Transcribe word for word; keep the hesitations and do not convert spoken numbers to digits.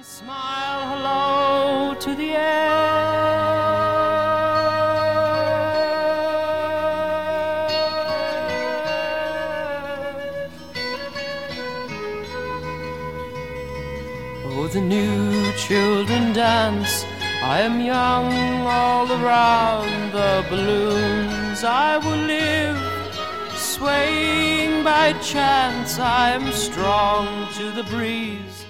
Smile hello to the air. Oh, the new children dance. I am young all around the balloons. I will live, swaying by chance. I am strong to the breeze.